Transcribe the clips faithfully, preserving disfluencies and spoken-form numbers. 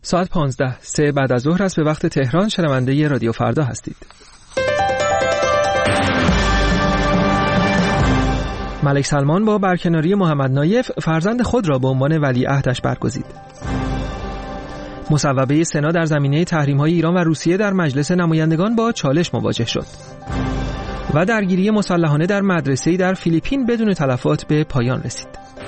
ساعت پانزده سه بعد از ظهر است به وقت تهران. شنونده رادیو فردا هستید. ملک سلمان با برکناری محمد نایف فرزند خود را به عنوان ولیعهدش برگزید. مصوبه سنا در زمینه تحریم‌های ایران و روسیه در مجلس نمایندگان با چالش مواجه شد. و درگیری مسلحانه در مدرسه‌ای در فیلیپین بدون تلفات به پایان رسید.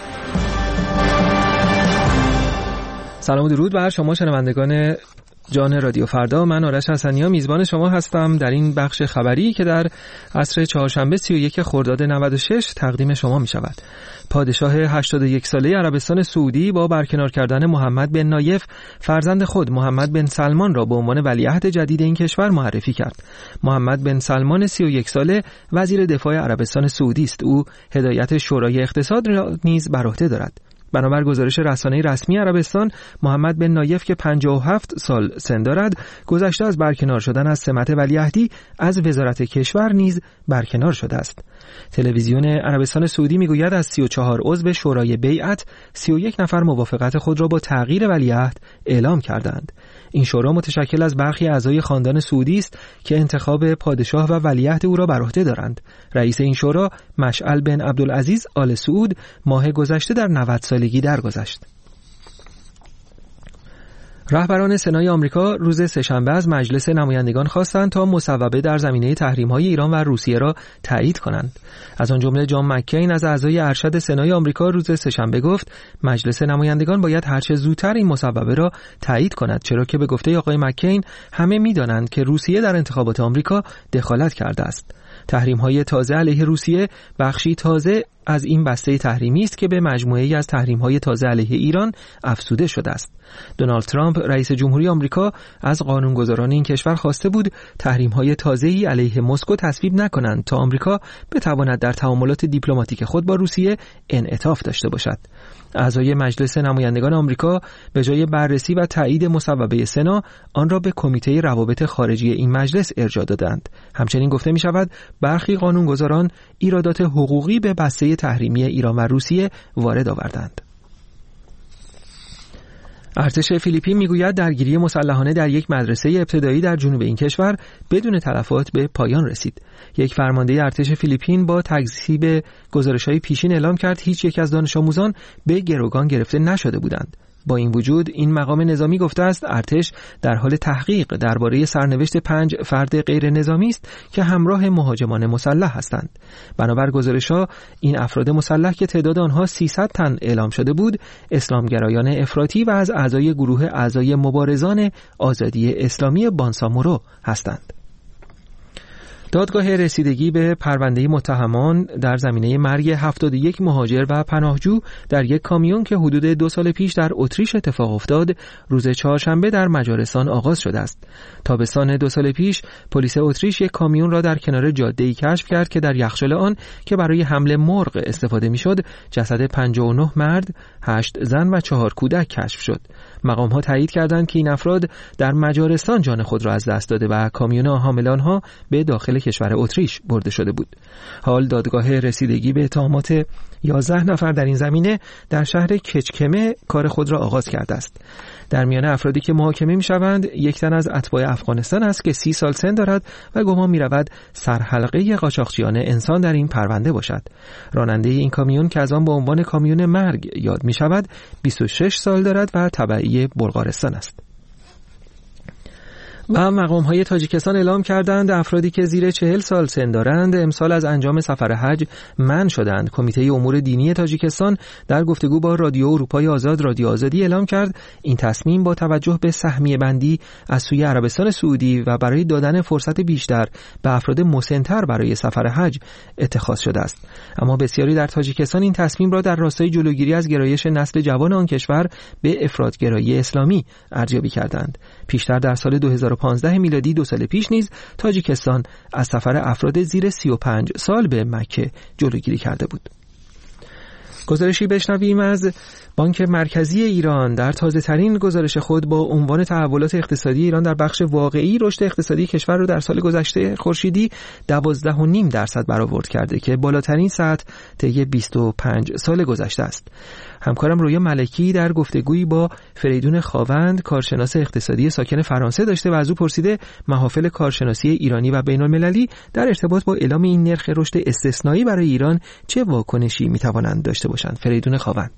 سلام و درود بر شما شنوندگان جان رادیو فردا. من آرش حسنی‌ها میزبان شما هستم در این بخش خبری که در عصر چهارشنبه سی و یک خرداد نود و شش تقدیم شما می شود. پادشاه هشتاد و یک ساله عربستان سعودی با برکنار کردن محمد بن نایف فرزند خود محمد بن سلمان را به عنوان ولیعهد جدید این کشور معرفی کرد. محمد بن سلمان سی و یک ساله وزیر دفاع عربستان سعودی است. او هدایت شورای اقتصاد را نیز بر عهده دارد. بنابر گزارش رسانه رسمی عربستان، محمد بن نایف که پنجاه و هفت سال سن دارد، گذشته از برکنار شدن از سمت ولیعهدی از وزارت کشور نیز برکنار شده است. تلویزیون عربستان سعودی میگوید از سی و چهار عضو شورای بیعت، سی و یک نفر موافقت خود را با تغییر ولیعهد اعلام کردند. این شورا متشکل از برخی اعضای خاندان سعودی است که انتخاب پادشاه و ولیعهد او را بر عهده دارند. رئیس این شورا، مشعل بن عبدالعزیز آل سعود، ماه گذشته در نود سالگی درگذشت. رهبران سنای آمریکا روز سه‌شنبه از مجلس نمایندگان خواستند تا مصوبه در زمینه تحریم‌های ایران و روسیه را تایید کنند. از آن جمله جان مککین از اعضای ارشد سنای آمریکا روز سه‌شنبه گفت مجلس نمایندگان باید هرچه زودتر این مصوبه را تایید کند، چرا که به گفته آقای مککین همه می‌دانند که روسیه در انتخابات آمریکا دخالت کرده است. تحریم‌های تازه علیه روسیه بخشی تازه از این بسته تحریمی است که به مجموعه‌ای از تحریم‌های تازه علیه ایران افزوده شده است. دونالد ترامپ رئیس جمهوری آمریکا از قانونگذاران این کشور خواسته بود تحریم‌های تازه‌ای علیه مسکو تصویب نکنند تا آمریکا بتواند در تعاملات دیپلماتیک خود با روسیه انعطاف داشته باشد. اعضای مجلس نمایندگان آمریکا به جای بررسی و تایید مصوبه سنا آن را به کمیته روابط خارجی این مجلس ارجاع دادند. همچنین گفته می شود برخی قانونگذاران ایرادات حقوقی به بسته تحریمی ایران و روسیه وارد آوردند. ارتش فیلیپین میگوید درگیری مسلحانه در یک مدرسه ابتدایی در جنوب این کشور بدون تلفات به پایان رسید. یک فرمانده ارتش فیلیپین با تکذیب گزارش‌های پیشین اعلام کرد هیچ یک از دانش آموزان به گروگان گرفته نشده بودند. با این وجود این مقام نظامی گفته است ارتش در حال تحقیق درباره سرنوشت پنج فرد غیر نظامی است که همراه مهاجمان مسلح هستند. بنابر گزارش‌ها این افراد مسلح که تعداد آنها سیصد تن اعلام شده بود، اسلامگرایان افراطی و از اعضای گروه اعضای مبارزان آزادی اسلامی بانسامورو هستند. دادگاه رسیدگی به پرونده متهمان در زمینه مرگ هفتاد و یک مهاجر و پناهجو در یک کامیون که حدود دو سال پیش در اتریش اتفاق افتاد، روز چهارشنبه در مجارستان آغاز شده است. تابستان دو سال پیش پلیس اتریش یک کامیون را در کنار جاده‌ای کشف کرد که در یخچال آن که برای حمل مرغ استفاده می‌شد، جسد پنجاه و نه مرد، هشت زن و چهار کودک کشف شد. مقام‌ها تایید کردند که این افراد در مجارستان جان خود را از دست داده و کامیون حامل آنها به داخل کشور اتریش برده شده بود. حال دادگاه رسیدگی به اتهامات یازده نفر در این زمینه در شهر کچکمه کار خود را آغاز کرده است. در میان افرادی که محاکمه می‌شوند یک تن از اتباع افغانستان است که سی سال سن دارد و گمان می‌رود سرحلقه قاچاقچیان انسان در این پرونده باشد. راننده این کامیون که از آن به عنوان کامیون مرگ یاد می‌شود بیست و شش سال دارد و تبعی بلغارستان است. و مقام‌های تاجیکستان اعلام کردند افرادی که زیر چهل سال سن دارند امسال از انجام سفر حج منع شدند. کمیته امور دینی تاجیکستان در گفتگو با رادیو اروپای آزاد رادیو آزادی اعلام کرد این تصمیم با توجه به سهمیه بندی از سوی عربستان سعودی و برای دادن فرصت بیشتر به افراد مسن‌تر برای سفر حج اتخاذ شده است. اما بسیاری در تاجیکستان این تصمیم را در راستای جلوگیری از گرایش نسل جوان آن کشور به افراط‌گرایی اسلامی ارزیابی کردند. پیشتر در سال دو هزار و پانزده میلادی دو سال پیش نیز تاجیکستان از سفر افراد زیر سی و پنج سال به مکه جلوگیری کرده بود. گزارشی بشنویم از بانک مرکزی ایران در تازه ترین گزارش خود با عنوان تحولات اقتصادی ایران در بخش واقعی رشد اقتصادی کشور رو در سال گذشته خورشیدی دوازده و نیم درصد برآورد کرده که بالاترین سطح طی بیست و پنج سال گذشته است. همکارم رویا ملکی در گفتگویی با فریدون خاوند کارشناس اقتصادی ساکن فرانسه داشته و از او پرسیده محافل کارشناسی ایرانی و بین‌المللی در ارتباط با اعلام این نرخ رشد استثنایی برای ایران چه واکنشی میتوانند داشته باشند. فریدون خاوند: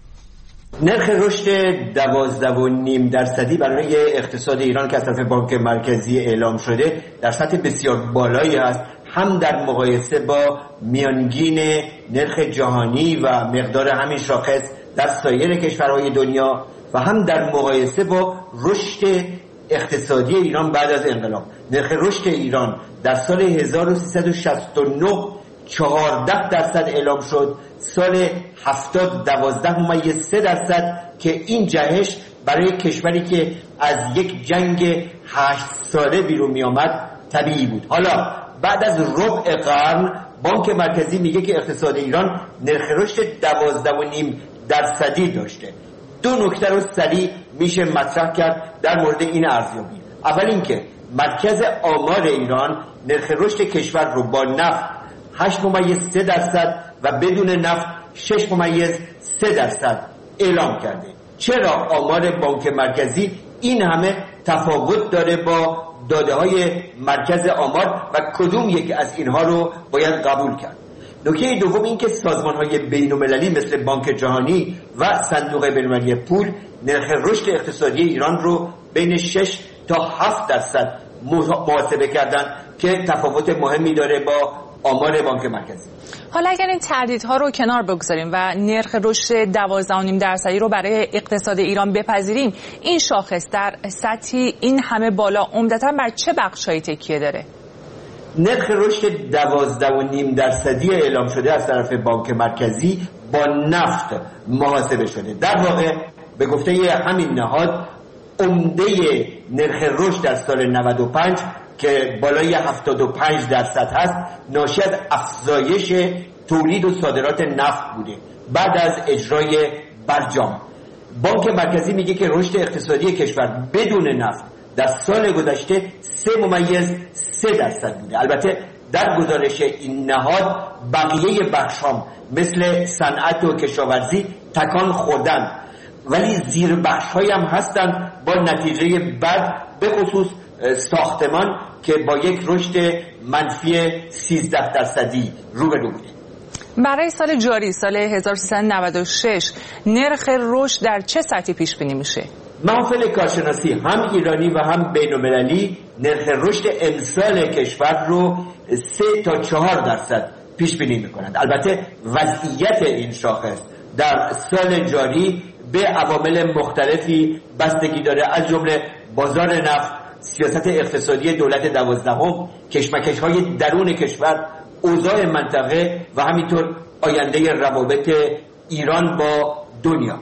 نرخ رشد دوازده و نیم درصدی برای اقتصاد ایران که از طرف بانک مرکزی اعلام شده در سطح بسیار بالایی است، هم در مقایسه با میانگین نرخ جهانی و مقدار همین شاخص در سایر کشورهای دنیا و هم در مقایسه با رشد اقتصادی ایران بعد از انقلاب. نرخ رشد ایران در سال هزار و سیصد و شصت و نه چهارده درصد اعلام شد، سال هفتاد دوازده ممیز سه درصد که این جهش برای کشوری که از یک جنگ هشت ساله بیرون می آمد طبیعی بود. حالا بعد از ربع قرن بانک مرکزی میگه که اقتصاد ایران نرخ رشد دوازده و نیم درصدی داشته. دو نکته رو سریع میشه مطرح کرد در مورد این ارزیابی. اول اینکه مرکز آمار ایران نرخ رشد کشور رو با نفت هشت ممیز سه درصد و بدون نفت شش ممیز سه درصد اعلام کرده. چرا آمار بانک مرکزی این همه تفاوت داره با داده های مرکز آمار و کدوم یک از اینها رو باید قبول کرد؟ نکته دوم این که سازمان های بین المللی مثل بانک جهانی و صندوق بین المللی پول نرخ رشد اقتصادی ایران رو بین شش تا هفت درصد محاسبه کردن که تفاوت مهمی داره با آمار بانک مرکزی. حالا اگر این تردیدها رو کنار بگذاریم و نرخ رشد دوازده و نیم درصدی رو برای اقتصاد ایران بپذیریم، این شاخص در سطحی این همه بالا عمدتاً بر چه بخشایی تکیه داره؟ نرخ رشد دوازده و نیم درصدی اعلام شده از طرف بانک مرکزی با نفت محاسبه شده. در واقع به گفته همین نهاد عمده نرخ رشد در سال نود و پنج که بالای هفتاد و پنج درصد هست ناشی از افزایش تولید و صادرات نفت بوده بعد از اجرای برجام. بانک مرکزی میگه که رشد اقتصادی کشور بدون نفت در سال گذشته سه ممیز سه درصد بوده. البته در گزارش این نهاد بقیه بخشام مثل صنعت و کشاورزی تکان خوردن، ولی زیر بخش‌هایی هم هستن با نتیجه بد، به خصوص ساختمان که با یک رشد منفی سیزده درصدی روبرو بوده. برای سال جاری سال هزار و سیصد و نود و شش نرخ رشد در چه سطحی پیش بینی میشه؟ محافل کارشناسی هم ایرانی و هم بین‌المللی نرخ رشد امسال کشور رو سه تا چهار درصد پیش بینی میکنند. البته وضعیت این شاخص در سال جاری به عوامل مختلفی بستگی داره، از جمله بازار نفت، سیاست اقتصادی دولت دوازدهم، کشمکش‌های درون کشور، اوضاع منطقه و همینطور آینده روابط ایران با دنیا.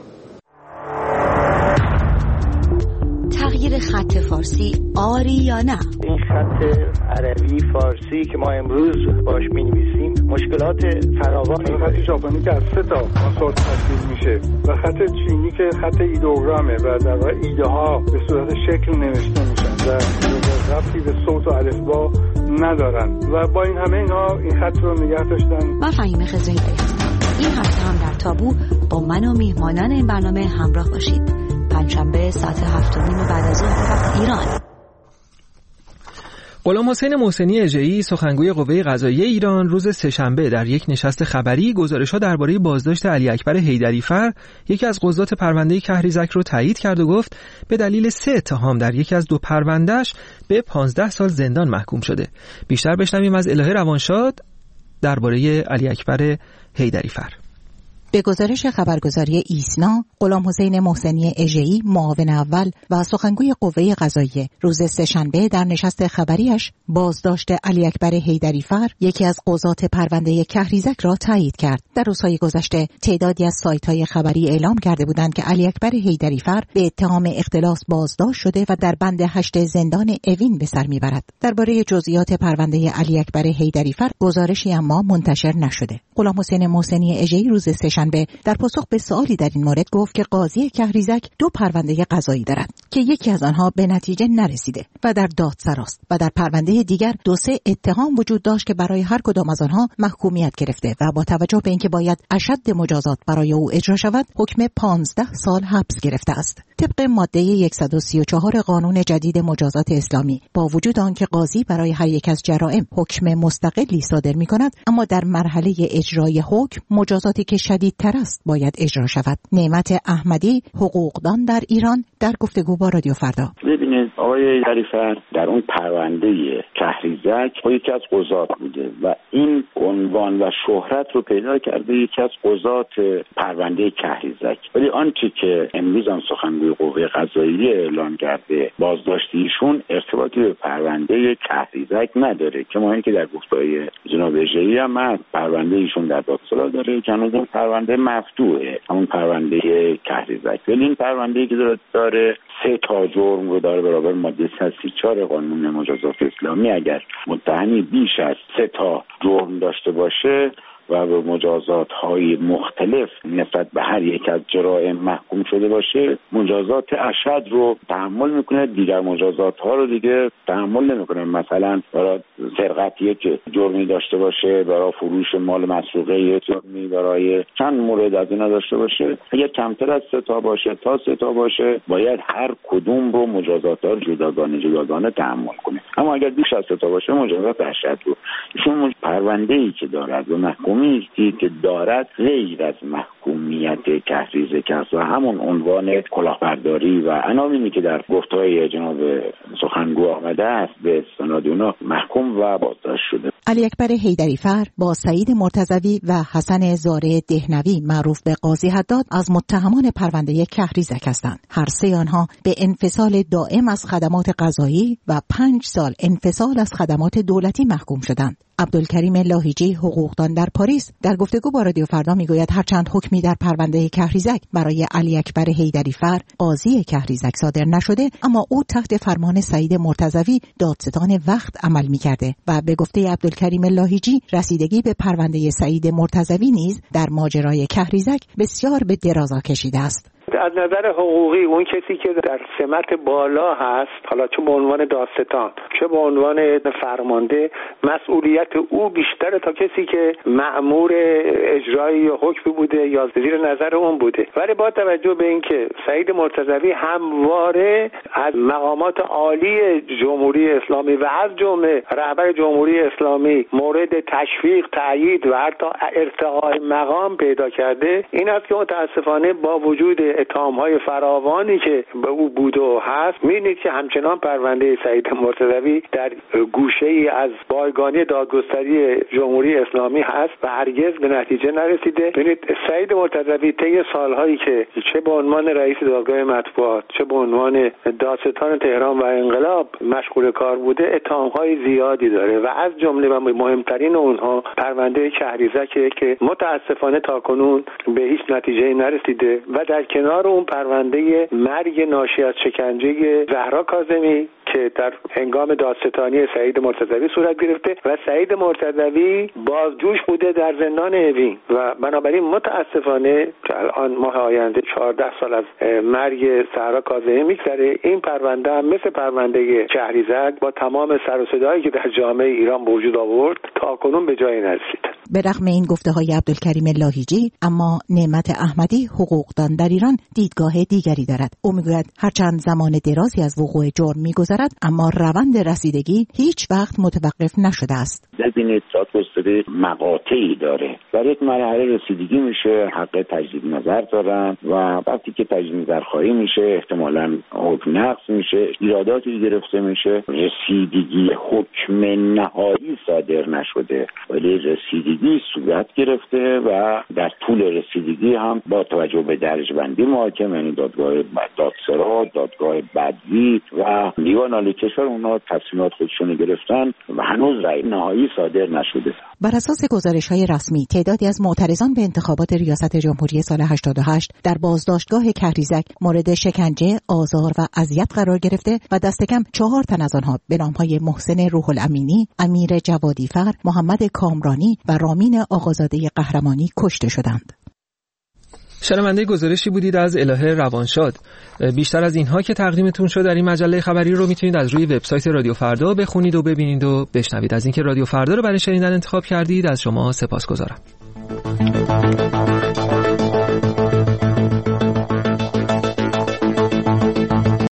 تغییر خط فارسی آری یا نه؟ این خط عربی فارسی که ما امروز باش می‌نویسیم مشکلات فراوانی. خط ژاپنی که از سه تا عنصر تشکیل میشه و خط چینی که خط ایدئوگرامه و در واقع ایده ها به صورت شکل نوشته میشن و ربطی به صوت و الفبا ندارن و با این همه اینا این خط رو نگه داشتن. من فهیمه خضری هستم. این هفته هم در تابو با من و میهمانان این برنامه همراه باشید. پنجشنبه ساعت هفت و نیم بعد از ظهر وقت ایران. غلام حسین محسنی اژه‌ای سخنگوی قوه قضاییه ایران روز سه‌شنبه در یک نشست خبری گزارش‌ها درباره بازداشت علی اکبر حیدری‌فر یکی از قضات پرونده کهریزک رو تایید کرد و گفت به دلیل سه اتهام در یکی از دو پروندهش به پانزده سال زندان محکوم شده. بیشتر بشنویم از الهه روانشاد درباره علی اکبر حیدری‌فر. به گزارش خبرگزاری ایسنا، غلام حسین محسنی اژه‌ای معاون اول و سخنگوی قوه قضاییه روز سه‌شنبه در نشست خبریش بازداشت علی اکبر حیدری‌فر یکی از قضات پرونده کهریزک را تایید کرد. در روزهای گذشته تعدادی از سایت‌های خبری اعلام کرده بودند که علی اکبر حیدری‌فر به اتهام اختلاس بازداشت شده و در بند هشت زندان اوین به سر میبرد. درباره جزئیات پرونده علی اکبر حیدری‌فر گزارشی اما منتشر نشده. غلام حسین محسنی اژه‌ای روز سه‌شنبه سه‌شنبه در پاسخ به سوالی در این مورد گفت که قاضی کهریزک دو پرونده قضایی دارد که یکی از آنها به نتیجه نرسیده و در دادسرا است و در پرونده دیگر دو سه اتهام وجود داشت که برای هر کدام از آنها محکومیت گرفته و با توجه به اینکه باید اشد مجازات برای او اجرا شود حکم پانزده سال حبس گرفته است. طبق ماده صد و سی و چهار قانون جدید مجازات اسلامی با وجود آنکه قاضی برای هر یک از جرائم حکم مستقلی صادر می‌کند اما در مرحله اجرای حکم مجازاتی که شدیدتر است باید اجرا شود. نعمت احمدی حقوقدان در ایران در گفتگو با رادیو فردا: ببینید آقای ظریفر در اون پرونده کهریزک یکی از قضات بوده و این عنوان و شهرت رو پیدا کرده یکی از قضات پرونده کهریزک، ولی آنچه که امروز هم سخنگوی قوه قضاییه اعلام کرده بازداشت ایشون ارتباطی به پرونده کهریزک نداره، که ما اینکه در گفته‌های جناب اژه‌ای هم هست پرونده ایشون در دادسرا داره که هنوز اون پرونده مفتوحه، همون پرونده کهریزک، ولی این پرونده‌ای که داره سه تا جرم رو داره برابر ماده صد و سی و چهار قانون مجازات اسلامی. اگر متهمی بیش از سه تا جرم داشته باشه و به مجازات‌های مختلف نسبت به هر یک از جرائم محکوم شده باشه مجازات اشد رو تحمل میکنه، دیگر مجازات‌ها رو دیگه تحمل نمیکنه. مثلا برای سرقت یک جرمی داشته باشه، برای فروش مال مسروقه یک جرمی، برای چند مورد از اینا داشته باشه، اگه کمتر از سه تا باشه تا سه تا باشه باید هر کدوم رو مجازات‌ها رو جداگانه جداگانه تحمل کنه. اما اگر بیش از سه تا باشه مجازات اشد رو ایشون پرونده‌ای که دارد و محکوم میستی که دارد غیر از محکومیت کهریزک است و همون عنوان کلاهبرداری و عناوینی که در گفته‌های جناب سخنگو آمده است به استناد اونا محکوم و بازداشت شده. علی اکبر حیدری‌فر با سعید مرتضوی و حسن زاره دهنوی معروف به قاضی حداد از متهمان پرونده کهریزک هستند. هر سه آنها به انفصال دائم از خدمات قضایی و پنج سال انفصال از خدمات دولتی محکوم شدند. عبدالکریم لاهیجی حقوقدان در پاریس در گفتگو با رادیو فردا میگوید هرچند حکمی در پرونده کهریزک برای علی اکبر حیدری‌فر قاضی کهریزک صادر نشده اما او تحت فرمان سعید مرتضوی دادستان وقت عمل میکرده و به گفته عبدالکریم لاهیجی رسیدگی به پرونده سعید مرتضوی نیز در ماجرای کهریزک بسیار به درازا کشیده است. از نظر حقوقی اون کسی که در سمت بالا هست، حالا چه به عنوان دادستان چه به عنوان فرمانده، مسئولیت او بیشتره تا کسی که مأمور اجرایی حکم بوده یا زیر نظر اون بوده. ولی با توجه به اینکه سعید مرتضوی همواره از مقامات عالی جمهوری اسلامی و از جمله رهبر جمهوری اسلامی مورد تشویق، تأیید و حتی ارتقاء مقام پیدا کرده، این است که متاسفانه با وجود اتهام‌های فراوانی که به او بود و هست می‌بینید که همچنان پرونده سعید مرتضوی در گوشه‌ای از بایگانی دادگستری جمهوری اسلامی هست و هرگز به نتیجه نرسیده. ببینید سعید مرتضوی طی سال‌هایی که چه به عنوان رئیس دادگاه مطبوعات چه به عنوان دادستان تهران و انقلاب مشغول کار بوده اتهام‌های زیادی داره و از جمله و مهمترین اونها پرونده کهریزک که متأسفانه تاکنون به هیچ نتیجه‌ای نرسیده و در کنار اون پرونده مرگ ناشی از شکنجه زهرا کاظمی که در هنگام دادستانی سعید مرتضوی صورت گرفته و سعید مرتضوی بازجوش بوده در زندان اوین و بنابراین متاسفانه الان ماه آینده چهارده سال از مرگ زهرا کاظمی میگذره. این پرونده هم مثل پرونده کهریزک با تمام سر و صدایی که در جامعه ایران به وجود آورد تاکنون به جایی نرسید. به رغم این گفته‌های عبدالکریم لاهیجی اما نعمت احمدی حقوقدان در ایران دیدگاه دیگری دارد. او میگوید هرچند زمان درازی از وقوع جرم میگذرد اما روند رسیدگی هیچ وقت متوقف نشده است. ببینید دادگستری مقاطعی داره، در یک مرحله رسیدگی میشه، حق تجدید نظر دارن و وقتی که تجدید نظر خواهی میشه احتمالاً حکم نقض میشه، ایراداتی گرفته میشه، رسیدگی حکم نهایی صادر نشده ولی رسیدگی صورت گرفته و در طول رسیدگی هم با توجه به درجه‌بندی محاکم یعنی دادگاه دادسرا، دادگاه بدوی و دیوان عالی کشور اونها تصمیمات خودشون گرفتن و هنوز رأی نهایی صادر نشده. بر اساس گزارش‌های رسمی تعدادی از معترضان به انتخابات ریاست جمهوری سال هشتاد و هشت در بازداشتگاه کهریزک مورد شکنجه، آزار و اذیت قرار گرفته و دست کم چهار تن از آنها به نام‌های محسن روح الامینی، امیر جوادیفر، محمد کامرانی و رامین آقازاده قهرمانی کشته شدند. شنونده گزارشی بودید از الهه روانشاد. بیشتر از اینها که تقدیمتون شد در این مجله خبری رو میتونید از روی وبسایت رادیو فردا بخونید و ببینید و بشنوید. از اینکه رادیو فردا رو برای شنیدن انتخاب کردید از شما سپاسگزارم.